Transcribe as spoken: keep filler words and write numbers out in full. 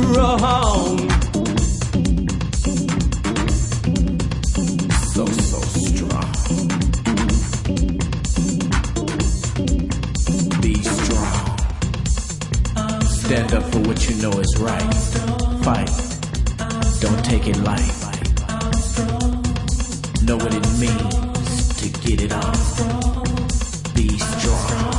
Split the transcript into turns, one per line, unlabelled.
strong. So, so strong. Be strong. Stand up for what you know is right. Fight. Don't take it light. Know what it means to get it on. Be strong.